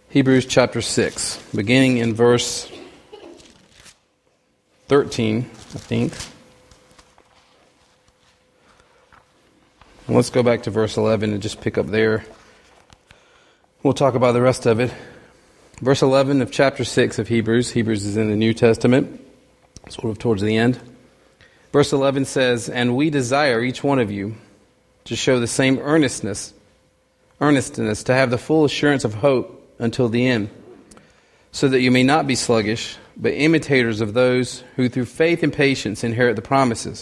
Hebrews chapter 6, beginning in verse 13, I think. And let's go back to verse 11 and just pick up there. We'll talk about the rest of it. Verse 11 of chapter 6 of Hebrews. Hebrews is in the New Testament, sort of towards the end. Verse 11 says, "And we desire each one of you to show the same earnestness, to have the full assurance of hope until the end, so that you may not be sluggish, but imitators of those who through faith and patience inherit the promises.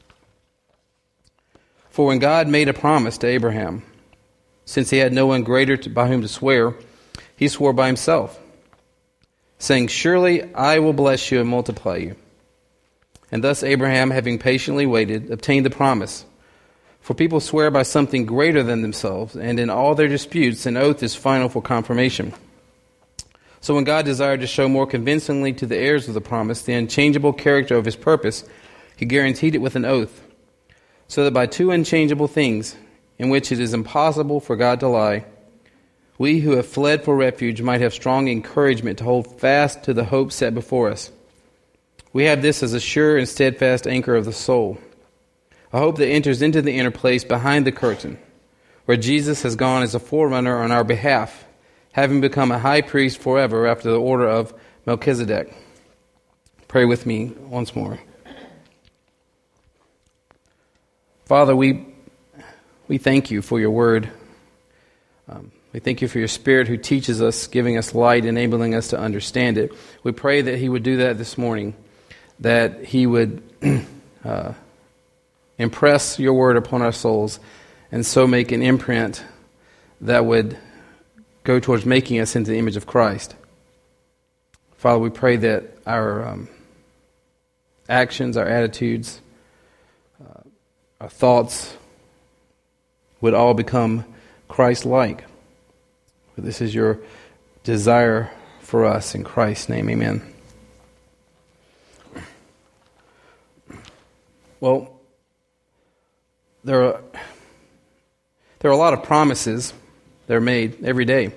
For when God made a promise to Abraham, since he had no one greater by whom to swear, he swore by himself, saying, 'Surely I will bless you and multiply you.' And thus Abraham, having patiently waited, obtained the promise. For people swear by something greater than themselves, and in all their disputes an oath is final for confirmation. So when God desired to show more convincingly to the heirs of the promise the unchangeable character of his purpose, he guaranteed it with an oath, so that by two unchangeable things, in which it is impossible for God to lie, we who have fled for refuge might have strong encouragement to hold fast to the hope set before us. We have this as a sure and steadfast anchor of the soul, a hope that enters into the inner place behind the curtain, where Jesus has gone as a forerunner on our behalf, having become a high priest forever after the order of Melchizedek." Pray with me once more. Father, we thank you for your word. We thank you for your Spirit who teaches us, giving us light, enabling us to understand it. We pray that he would do that this morning, that he would impress your word upon our souls, and so make an imprint that would go towards making us into the image of Christ. Father, we pray that our actions, our attitudes, our thoughts would all become Christ-like. For this is your desire for us. In Christ's name, amen. Well, there are a lot of promises that are made every day.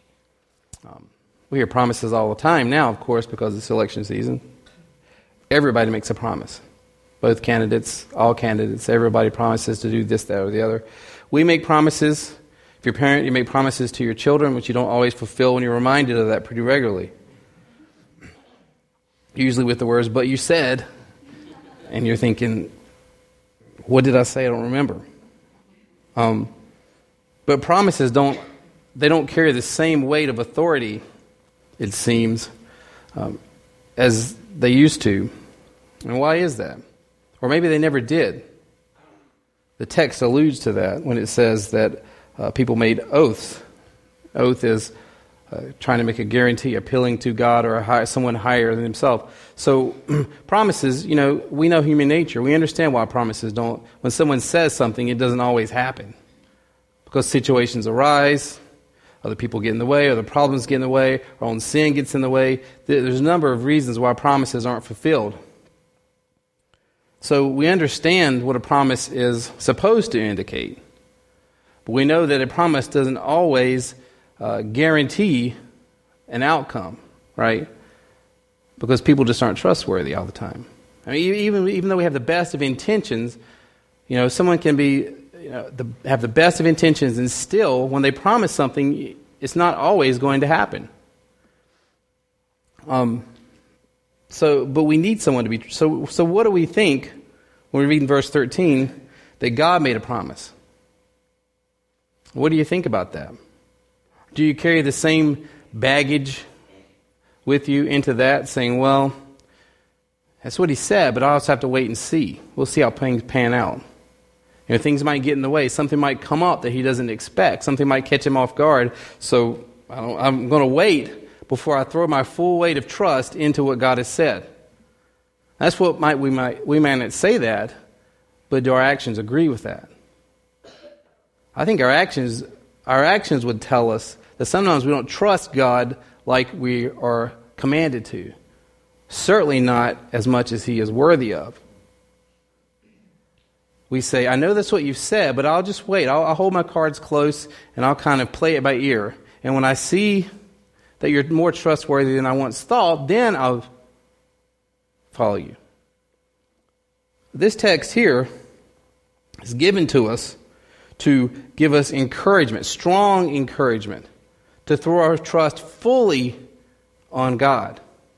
We hear promises all the time now, of course, because it's election season. Everybody makes a promise. Both candidates, all candidates, everybody promises to do this, that, or the other. We make promises. If you're a parent, you make promises to your children, which you don't always fulfill when you're reminded of that pretty regularly. Usually with the words, "But you said," and you're thinking, what did I say? I don't remember. But promises don't carry the same weight of authority, it seems, as they used to. And why is that? Or maybe they never did. The text alludes to that when it says that people made oaths. Oath is trying to make a guarantee, appealing to God or someone higher than himself. So promises, we know human nature. We understand why promises don't. When someone says something, it doesn't always happen. Because situations arise, other people get in the way, other problems get in the way, our own sin gets in the way. There's a number of reasons why promises aren't fulfilled. So we understand what a promise is supposed to indicate. But we know that a promise doesn't always guarantee an outcome, right? Because people just aren't trustworthy all the time. I mean, even though we have the best of intentions, someone can be have the best of intentions, and still, when they promise something, it's not always going to happen. But we need someone to be. So what do we think when we read in verse 13 that God made a promise? What do you think about that? Do you carry the same baggage with you into that, saying, well, that's what he said, but I'll also have to wait and see. We'll see how things pan out. Things might get in the way. Something might come up that he doesn't expect. Something might catch him off guard. So I'm going to wait before I throw my full weight of trust into what God has said. That's what we might not say that, but do our actions agree with that? I think our actions would tell us that sometimes we don't trust God like we are commanded to. Certainly not as much as he is worthy of. We say, I know that's what you've said, but I'll just wait. I'll hold my cards close and I'll kind of play it by ear. And when I see that you're more trustworthy than I once thought, then I'll follow you. This text here is given to us to give us encouragement, strong encouragement, to throw our trust fully on God.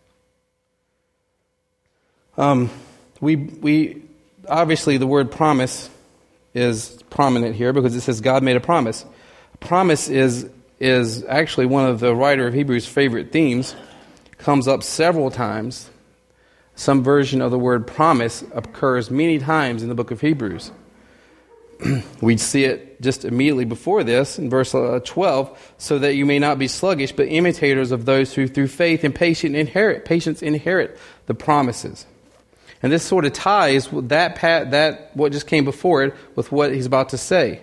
We obviously the word promise is prominent here because it says God made a promise. Promise is actually one of the writer of Hebrews' favorite themes. Comes up several times. Some version of the word promise occurs many times in the book of Hebrews. We see it just immediately before this in verse 12, so that you may not be sluggish, but imitators of those who through faith and patience inherit the promises. And this sort of ties with that what just came before it with what he's about to say.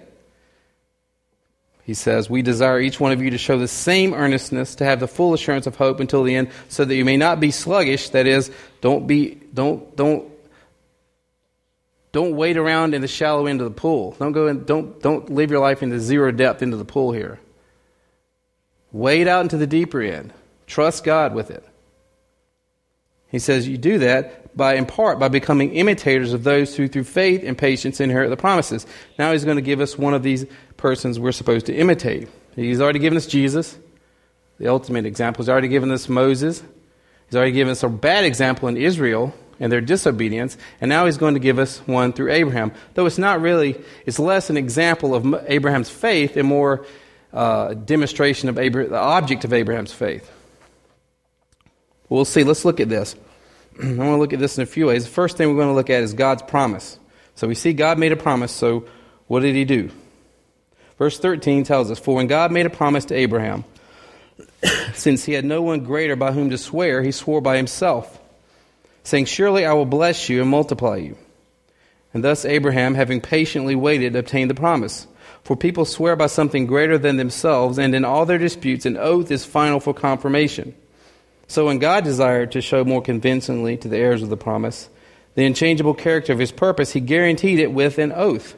He says, "We desire each one of you to show the same earnestness, to have the full assurance of hope until the end, so that you may not be sluggish." That is, don't wade around in the shallow end of the pool. Don't live your life into zero depth into the pool here. Wade out into the deeper end. Trust God with it. He says you do that in part by becoming imitators of those who through faith and patience inherit the promises. Now he's going to give us one of these persons we're supposed to imitate. He's already given us Jesus, the ultimate example. He's already given us Moses. He's already given us a bad example in Israel and their disobedience. And now he's going to give us one through Abraham. Though it's less an example of Abraham's faith and more a demonstration of the object of Abraham's faith. We'll see. Let's look at this. I want to look at this in a few ways. The first thing we're going to look at is God's promise. So we see God made a promise, so what did he do? Verse 13 tells us, "For when God made a promise to Abraham, since he had no one greater by whom to swear, he swore by himself, saying, 'Surely I will bless you and multiply you.' And thus Abraham, having patiently waited, obtained the promise. For people swear by something greater than themselves, and in all their disputes an oath is final for confirmation. So when God desired to show more convincingly to the heirs of the promise the unchangeable character of his purpose, he guaranteed it with an oath."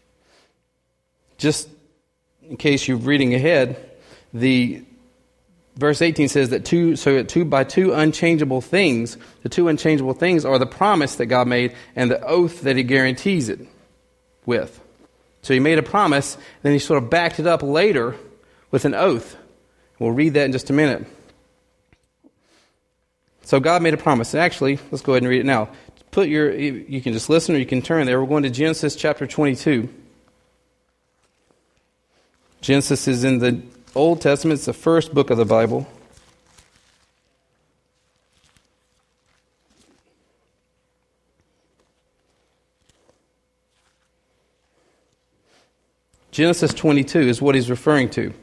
Just in case you're reading ahead, the verse 18 says that by two unchangeable things, the two unchangeable things are the promise that God made and the oath that he guarantees it with. So he made a promise, then he sort of backed it up later with an oath. We'll read that in just a minute. So God made a promise. And actually, let's go ahead and read it now. You can just listen or you can turn there. We're going to Genesis chapter 22. Genesis is in the Old Testament. It's the first book of the Bible. Genesis 22 is what he's referring to.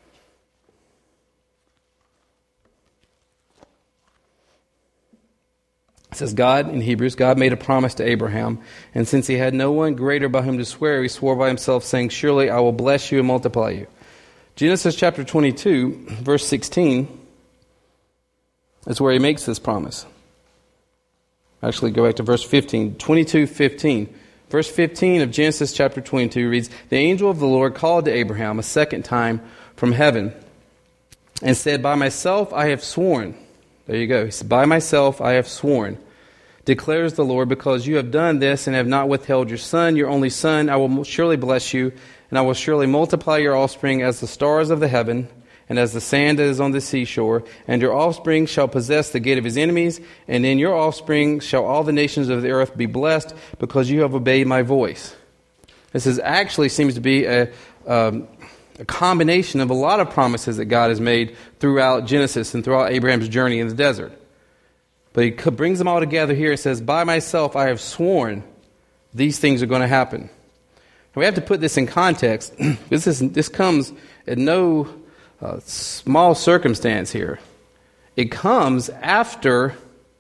It says, God, in Hebrews, God made a promise to Abraham, and since he had no one greater by whom to swear, he swore by himself, saying, "Surely I will bless you and multiply you." Genesis chapter 22, verse 16, is where he makes this promise. Actually, go back to verse 15, 22:15. Verse 15 of Genesis chapter 22 reads, "The angel of the Lord called to Abraham a second time from heaven and said, 'By myself I have sworn.'" There you go. He said, "By myself I have sworn, declares the Lord, because you have done this and have not withheld your son, your only son. I will surely bless you, and I will surely multiply your offspring as the stars of the heaven and as the sand that is on the seashore. And your offspring shall possess the gate of his enemies, and in your offspring shall all the nations of the earth be blessed, because you have obeyed my voice." This actually seems to be a combination of a lot of promises that God has made throughout Genesis and throughout Abraham's journey in the desert. But he brings them all together here and says, "By myself I have sworn these things are going to happen." And we have to put this in context. This comes at no small circumstance here. It comes after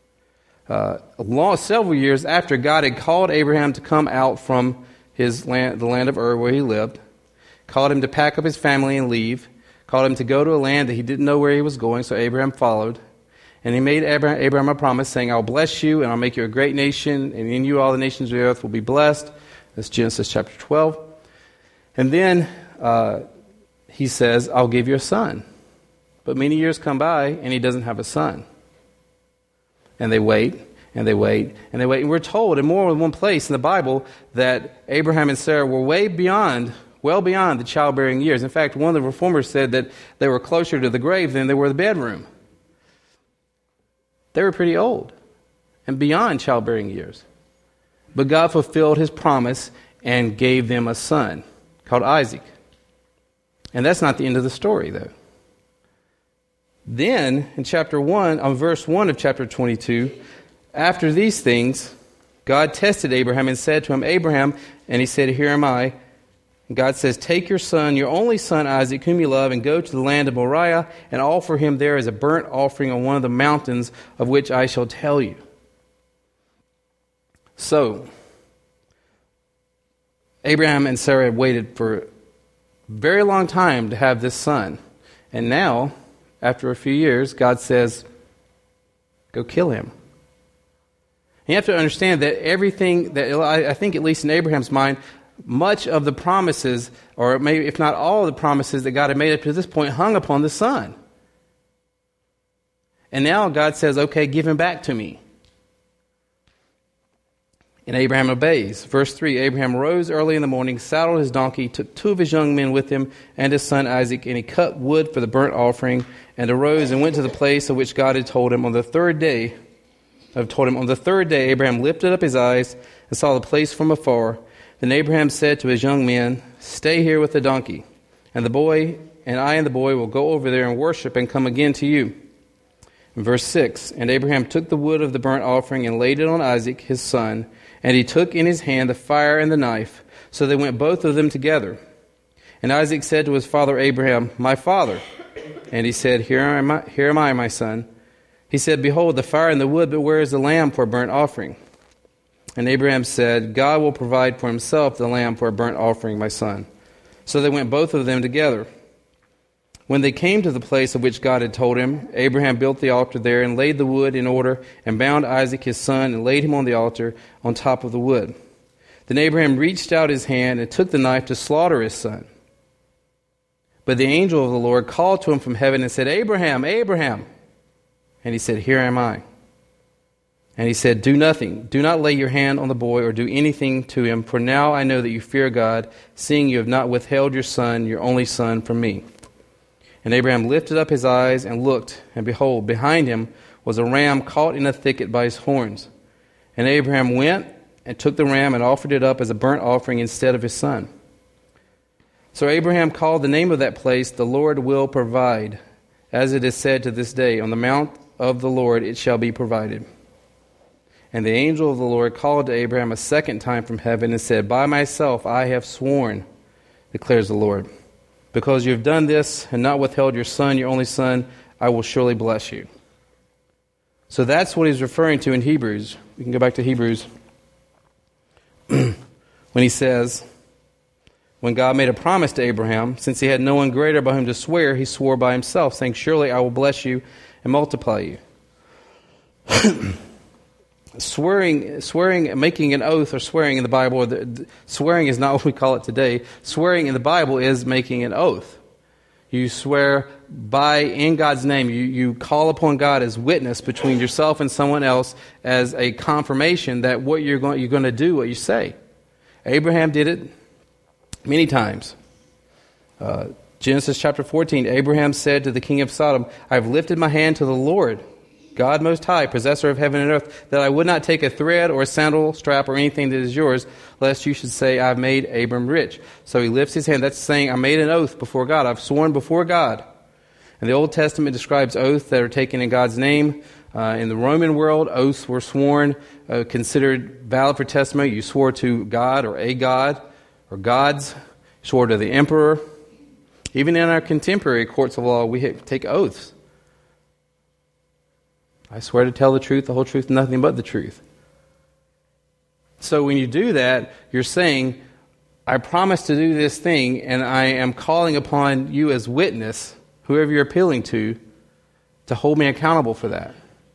several years after God had called Abraham to come out from his land, the land of Ur where he lived, called him to pack up his family and leave, called him to go to a land that he didn't know where he was going, so Abraham followed. And he made Abraham a promise, saying, "I'll bless you, and I'll make you a great nation, and in you all the nations of the earth will be blessed." That's Genesis chapter 12. And then he says, "I'll give you a son But many years come by, and he doesn't have a son. And they wait, and they wait, and they wait. And we're told in more than one place in the Bible that Abraham and Sarah were well beyond the childbearing years. In fact, one of the reformers said that they were closer to the grave than they were the bedroom. They were pretty old and beyond childbearing years. But God fulfilled his promise and gave them a son called Isaac. And that's not the end of the story, though. Then, in verse 1 of chapter 22, after these things, God tested Abraham and said to him, Abraham, and he said, here am I. And God says, take your son, your only son Isaac, whom you love, and go to the land of Moriah, and offer him there as a burnt offering on one of the mountains of which I shall tell you. So, Abraham and Sarah had waited for a very long time to have this son. And now, after a few years, God says, go kill him. You have to understand that everything that, I think at least in Abraham's mind, much of the promises, or maybe if not all of the promises that God had made up to this point, hung upon the son. And now God says, okay, give him back to me. And Abraham obeys. Verse 3, Abraham rose early in the morning, saddled his donkey, took 2 of his young men with him and his son Isaac, and he cut wood for the burnt offering, and arose and went to the place of which God had told him. On the third day, Abraham lifted up his eyes and saw the place from afar. Then Abraham said to his young men, stay here with the donkey, and the boy will go over there and worship and come again to you. In verse 6, and Abraham took the wood of the burnt offering and laid it on Isaac his son, and he took in his hand the fire and the knife. So they went both of them together. And Isaac said to his father Abraham, my father. And he said, Here am I, my son. He said, behold, the fire and the wood, but where is the lamb for a burnt offering? And Abraham said, God will provide for himself the lamb for a burnt offering, my son. So they went both of them together. When they came to the place of which God had told him, Abraham built the altar there and laid the wood in order and bound Isaac his son and laid him on the altar on top of the wood. Then Abraham reached out his hand and took the knife to slaughter his son. But the angel of the Lord called to him from heaven and said, Abraham, Abraham. And he said, here am I. And he said, do nothing. Do not lay your hand on the boy or do anything to him, for now I know that you fear God, seeing you have not withheld your son, your only son, from me. And Abraham lifted up his eyes and looked, and behold, behind him was a ram caught in a thicket by his horns. And Abraham went and took the ram and offered it up as a burnt offering instead of his son. So Abraham called the name of that place, the Lord will provide. As it is said to this day, on the mount of the Lord it shall be provided. And the angel of the Lord called to Abraham a second time from heaven and said, by myself I have sworn, declares the Lord. Because you have done this and not withheld your son, your only son, I will surely bless you. So that's what he's referring to in Hebrews. We can go back to Hebrews. When he says, when God made a promise to Abraham, since he had no one greater by whom to swear, he swore by himself, saying, surely I will bless you and multiply you. Swearing, making an oath or swearing in the Bible, swearing is not what we call it today. Swearing in the Bible is making an oath. You swear in God's name. You call upon God as witness between yourself and someone else as a confirmation that what you're going to do what you say. Abraham did it many times. Genesis chapter 14, Abraham said to the king of Sodom, I have lifted my hand to the Lord, God Most High, possessor of heaven and earth, that I would not take a thread or a sandal strap or anything that is yours, lest you should say, I have made Abram rich. So he lifts his hand. That's saying, I made an oath before God. I've sworn before God. And the Old Testament describes oaths that are taken in God's name. In the Roman world, oaths were sworn, considered valid for testimony. You swore to God or a God or gods. You swore to the emperor. Even in our contemporary courts of law, we take oaths. I swear to tell the truth, the whole truth, and nothing but the truth. So when you do that, you're saying, I promise to do this thing, and I am calling upon you as witness, whoever you're appealing to hold me accountable for that.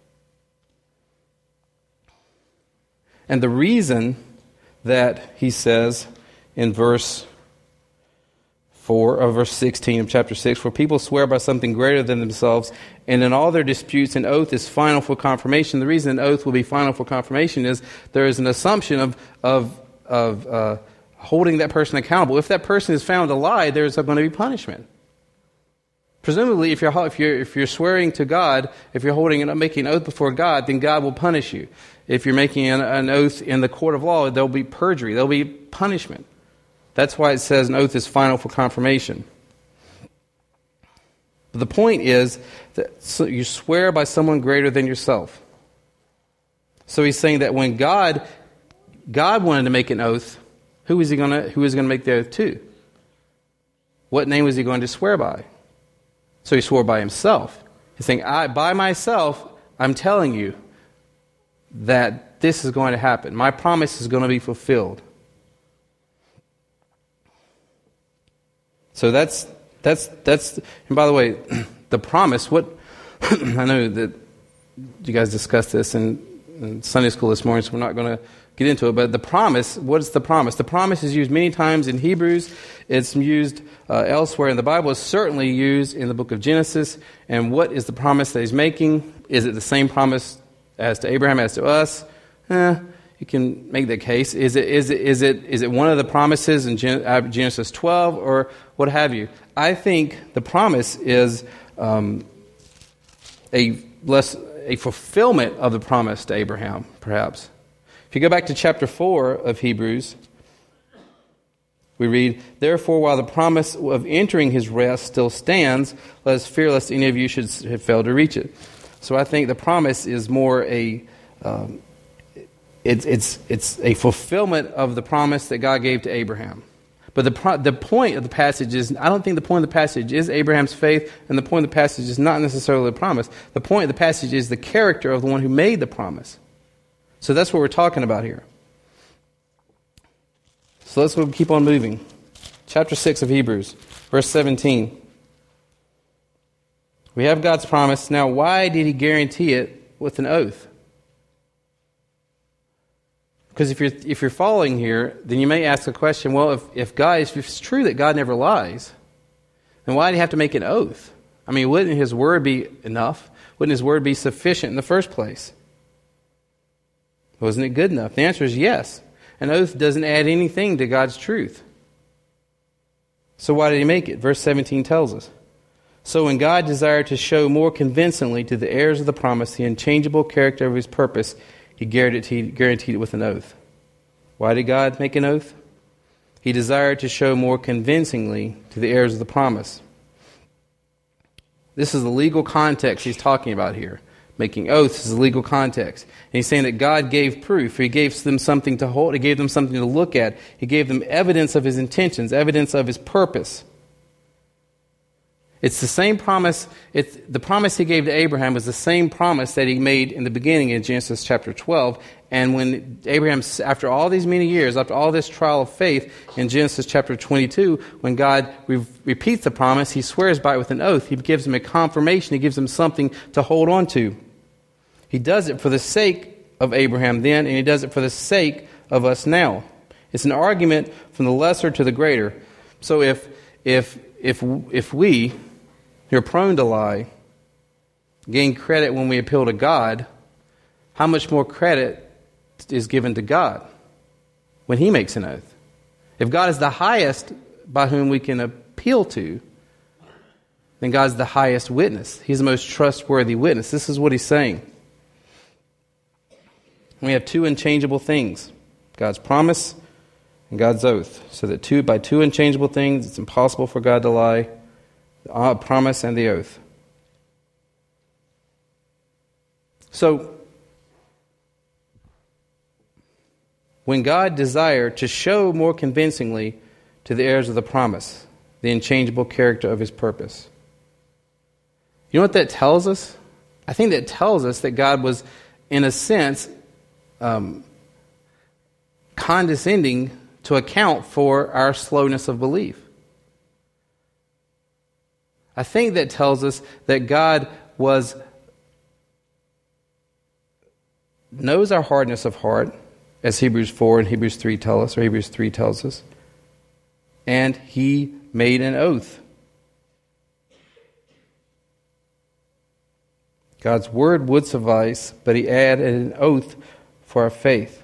And the reason that he says in verse 4, verse 16 of chapter 6, for people swear by something greater than themselves, and in all their disputes an oath is final for confirmation. The reason an oath will be final for confirmation is there is an assumption of holding that person accountable. If that person is found to lie, there's going to be punishment. Presumably, if you're swearing to God, if you're making an oath before God, then God will punish you. If you're making an oath in the court of law, there'll be perjury. There'll be punishment. That's why it says an oath is final for confirmation. But the point is that you swear by someone greater than yourself. So he's saying that when God wanted to make an oath, who was he going to make the oath to? What name was he going to swear by? So he swore by himself. He's saying, by myself, I'm telling you that this is going to happen. My promise is going to be fulfilled. So that's and by the way, the promise, I know that you guys discussed this in Sunday school this morning, so we're not going to get into it, but the promise, what is the promise? The promise is used many times in Hebrews. It's used elsewhere in the Bible. It's certainly used in the book of Genesis. And what is the promise that he's making? Is it the same promise as to Abraham as to us? You can make that case. Is it one of the promises in Genesis 12 or what have you? I think the promise is a fulfillment of the promise to Abraham, perhaps. If you go back to chapter 4 of Hebrews, we read, therefore, while the promise of entering his rest still stands, let us fear lest any of you should have failed to reach it. So I think the promise is more it's a fulfillment of the promise that God gave to Abraham. But the point of the passage is, I don't think the point of the passage is Abraham's faith, and the point of the passage is not necessarily the promise. The point of the passage is the character of the one who made the promise. So that's what we're talking about here. So let's keep on moving. Chapter 6 of Hebrews, verse 17. We have God's promise. Now, why did he guarantee it with an oath? Because if you're following here, then you may ask the question, well, if it's true that God never lies, then why did he have to make an oath? I mean, wouldn't his word be enough? Wouldn't his word be sufficient in the first place? Wasn't it good enough? The answer is yes. An oath doesn't add anything to God's truth. So why did he make it? Verse 17 tells us. So when God desired to show more convincingly to the heirs of the promise the unchangeable character of his purpose, he guaranteed it with an oath. Why did God make an oath? He desired to show more convincingly to the heirs of the promise. This is the legal context he's talking about here. Making oaths is a legal context. And he's saying that God gave proof. He gave them something to hold. He gave them something to look at. He gave them evidence of his intentions, evidence of his purpose. It's the same promise. The promise he gave to Abraham was the same promise that he made in the beginning in Genesis chapter 12. And when Abraham, after all these many years, after all this trial of faith in Genesis chapter 22, when God repeats the promise, he swears by it with an oath. He gives him a confirmation. He gives him something to hold on to. He does it for the sake of Abraham then, and he does it for the sake of us now. It's an argument from the lesser to the greater. So if we, who are prone to lie, gain credit when we appeal to God, how much more credit is given to God when he makes an oath? If God is the highest by whom we can appeal to, then God's the highest witness. He's the most trustworthy witness. This is what he's saying. We have two unchangeable things, God's promise and God's oath. So that by two unchangeable things, it's impossible for God to lie, the promise and the oath. So, when God desired to show more convincingly to the heirs of the promise the unchangeable character of his purpose. You know what that tells us? I think that tells us that God was, in a sense, condescending to account for our slowness of belief. I think that tells us that God knows our hardness of heart, as Hebrews 4 and Hebrews 3 tell us, or Hebrews 3 tells us, and he made an oath. God's word would suffice, but he added an oath for our faith.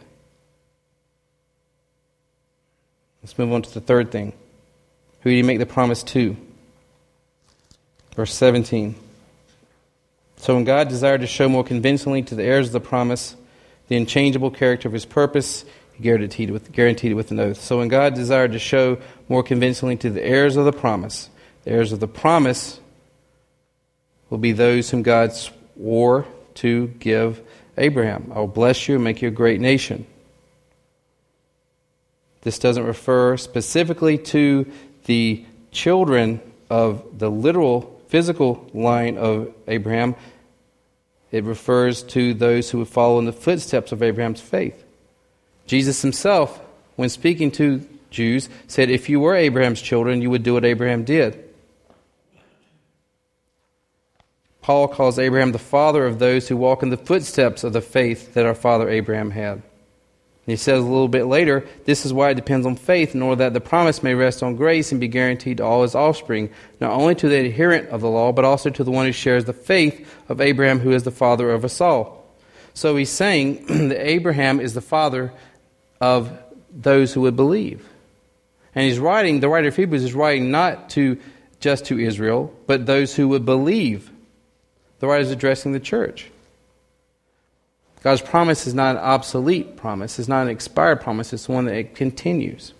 Let's move on to the third thing. Who did he make the promise to? Verse 17. So when God desired to show more convincingly to the heirs of the promise the unchangeable character of his purpose, he guaranteed it with an oath. So when God desired to show more convincingly to the heirs of the promise will be those whom God swore to give Abraham. I will bless you and make you a great nation. This doesn't refer specifically to the children of the literal physical line of Abraham. It refers to those who would follow in the footsteps of Abraham's faith. Jesus himself, when speaking to Jews, said, if you were Abraham's children, you would do what Abraham did. Paul calls Abraham the father of those who walk in the footsteps of the faith that our father Abraham had. And he says a little bit later, this is why it depends on faith, in order that the promise may rest on grace and be guaranteed to all his offspring, not only to the adherent of the law, but also to the one who shares the faith of Abraham, who is the father of us all. So he's saying that Abraham is the father of those who would believe. And he's writing, the writer of Hebrews is writing not just to Israel, but those who would believe. The writer is addressing the church. God's promise is not an obsolete promise. It's not an expired promise. It's one that continues.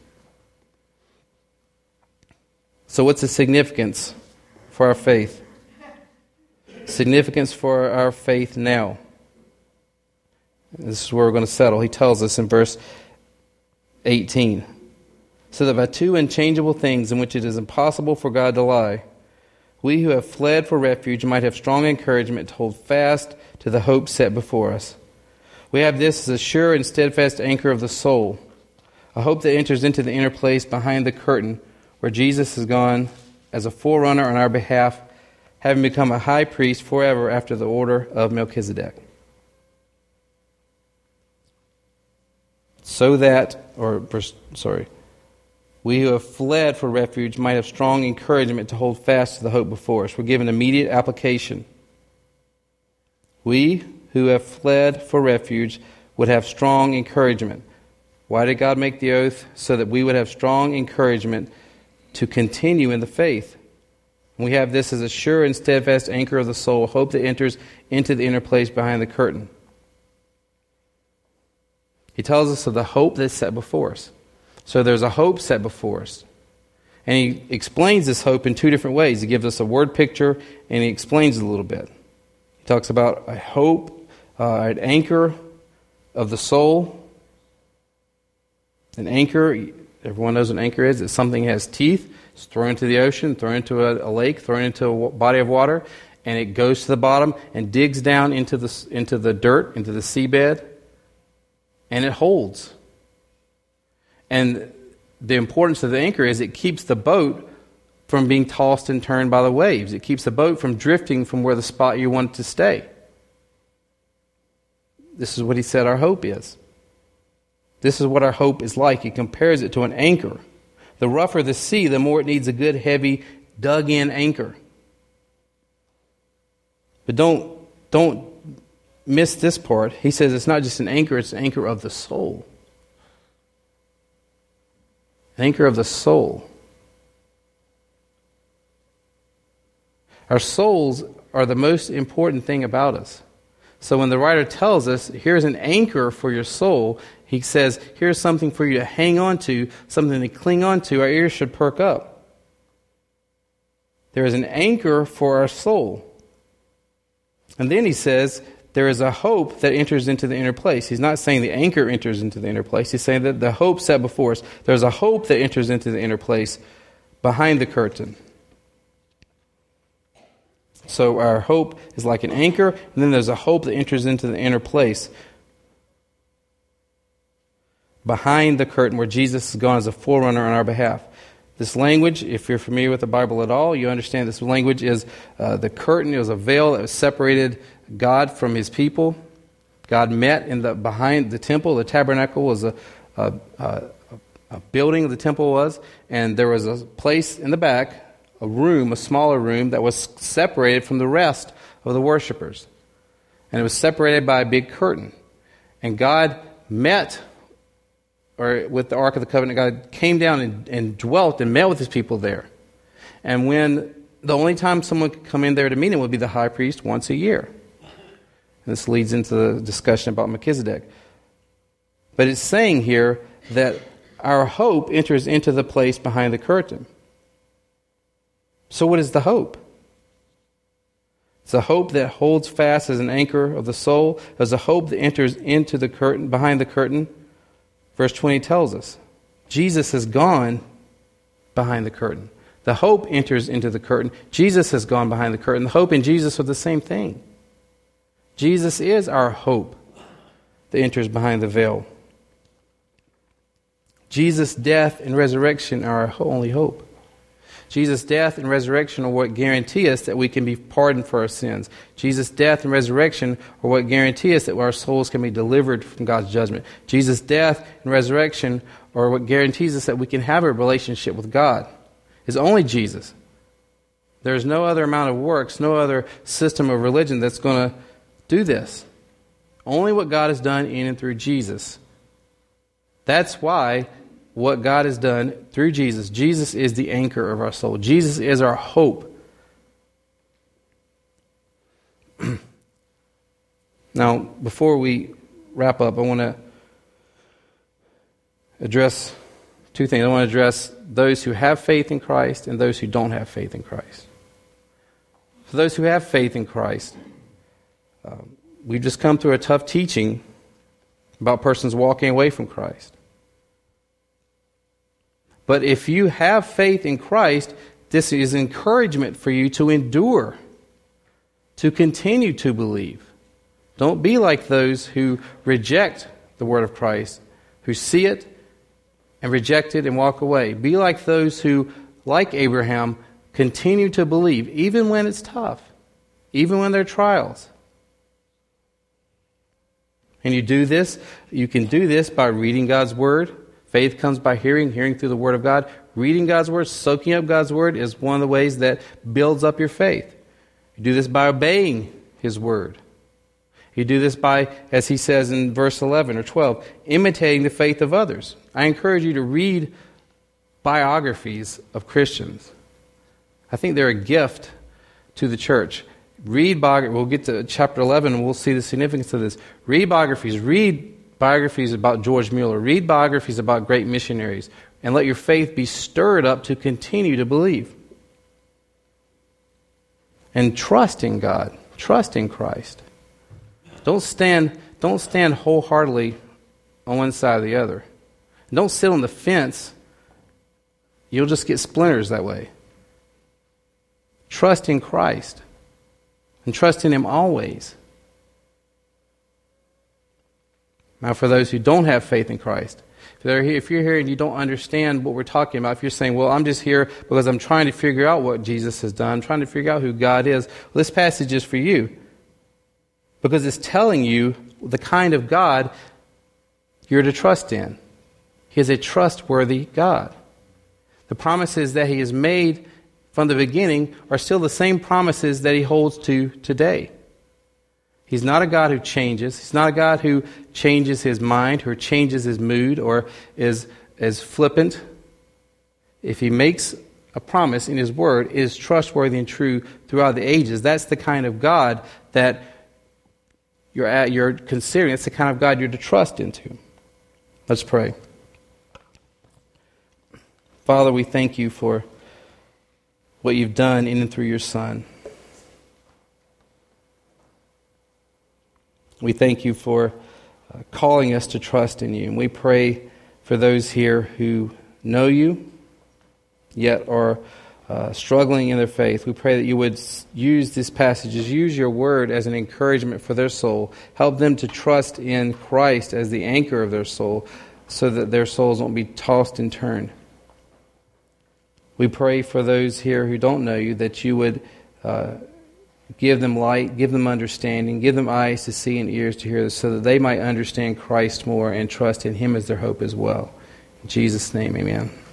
So what's the significance for our faith? Significance for our faith now. This is where we're going to settle. He tells us in verse 18. So that by two unchangeable things in which it is impossible for God to lie, we who have fled for refuge might have strong encouragement to hold fast to the hope set before us. We have this as a sure and steadfast anchor of the soul, a hope that enters into the inner place behind the curtain, where Jesus has gone as a forerunner on our behalf, having become a high priest forever after the order of Melchizedek. We who have fled for refuge might have strong encouragement to hold fast to the hope before us. We're given immediate application. We who have fled for refuge would have strong encouragement. Why did God make the oath? So that we would have strong encouragement to continue in the faith. We have this as a sure and steadfast anchor of the soul, hope that enters into the inner place behind the curtain. He tells us of the hope that's set before us. So there's a hope set before us. And he explains this hope in two different ways. He gives us a word picture and he explains it a little bit. He talks about a hope, an anchor of the soul. An anchor, everyone knows what an anchor is. It's something that has teeth. It's thrown into the ocean, thrown into a lake, thrown into a body of water, and it goes to the bottom and digs down into the dirt, into the seabed, and it holds. And the importance of the anchor is it keeps the boat from being tossed and turned by the waves. It keeps the boat from drifting from where the spot you want it to stay. This is what he said our hope is. This is what our hope is like. He compares it to an anchor. The rougher the sea, the more it needs a good, heavy, dug-in anchor. But don't miss this part. He says it's not just an anchor, it's an anchor of the soul. An anchor of the soul. Our souls are the most important thing about us. So when the writer tells us, here's an anchor for your soul, he says, here's something for you to hang on to, something to cling on to. Our ears should perk up. There is an anchor for our soul. And then he says, there is a hope that enters into the inner place. He's not saying the anchor enters into the inner place. He's saying that the hope set before us, there's a hope that enters into the inner place behind the curtain. So our hope is like an anchor, and then there's a hope that enters into the inner place behind the curtain where Jesus has gone as a forerunner on our behalf. This language, if you're familiar with the Bible at all, you understand this language is the curtain. It was a veil that separated God from his people. God met behind the temple. The tabernacle was a building of the temple was, and there was a place in the back, a room, a smaller room, that was separated from the rest of the worshipers. And it was separated by a big curtain. And God met, or with the Ark of the Covenant, God came down and dwelt and met with his people there. And when the only time someone could come in there to meet him would be the high priest once a year. And this leads into the discussion about Melchizedek. But it's saying here that our hope enters into the place behind the curtain. So what is the hope? It's a hope that holds fast as an anchor of the soul. There's a hope that enters into the curtain, behind the curtain. Verse 20 tells us, Jesus has gone behind the curtain. The hope enters into the curtain. Jesus has gone behind the curtain. The hope and Jesus are the same thing. Jesus is our hope that enters behind the veil. Jesus' death and resurrection are our only hope. Jesus' death and resurrection are what guarantee us that we can be pardoned for our sins. Jesus' death and resurrection are what guarantee us that our souls can be delivered from God's judgment. Jesus' death and resurrection are what guarantees us that we can have a relationship with God. It's only Jesus. There's no other amount of works, no other system of religion that's going to do this. Only what God has done in and through Jesus. That's why what God has done through Jesus. Jesus is the anchor of our soul. Jesus is our hope. Now, before we wrap up, I want to address two things. I want to address those who have faith in Christ and those who don't have faith in Christ. For those who have faith in Christ, we've just come through a tough teaching about persons walking away from Christ. But if you have faith in Christ, this is encouragement for you to endure, to continue to believe. Don't be like those who reject the word of Christ, who see it and reject it and walk away. Be like those who, like Abraham, continue to believe, even when it's tough, even when there are trials. And you do this, you can do this by reading God's word. Faith comes by hearing, hearing through the Word of God. Reading God's Word, soaking up God's Word is one of the ways that builds up your faith. You do this by obeying His Word. You do this by, as he says in verse 11 or 12, imitating the faith of others. I encourage you to read biographies of Christians. I think they're a gift to the church. Read biographies. We'll get to chapter 11 and we'll see the significance of this. Read biographies. Read biographies about George Mueller. Read biographies about great missionaries. And let your faith be stirred up to continue to believe. And trust in God. Trust in Christ. Don't stand wholeheartedly on one side or the other. Don't sit on the fence. You'll just get splinters that way. Trust in Christ. And trust in Him always. Now, for those who don't have faith in Christ, if you're here and you don't understand what we're talking about, if you're saying, well, I'm just here because I'm trying to figure out what Jesus has done, I'm trying to figure out who God is, well, this passage is for you. Because it's telling you the kind of God you're to trust in. He is a trustworthy God. The promises that He has made from the beginning are still the same promises that He holds to today. He's not a God who changes. He's not a God who changes His mind or changes His mood or is flippant. If He makes a promise in His Word, it is trustworthy and true throughout the ages. That's the kind of God that you're considering. That's the kind of God you're to trust into. Let's pray. Father, we thank You for what You've done in and through Your Son. We thank You for calling us to trust in You. And we pray for those here who know You, yet are struggling in their faith. We pray that You would use these passages, use Your Word as an encouragement for their soul. Help them to trust in Christ as the anchor of their soul so that their souls won't be tossed and turned. We pray for those here who don't know You, that You would give them light, give them understanding, give them eyes to see and ears to hear, so that they might understand Christ more and trust in Him as their hope as well. In Jesus' name, amen.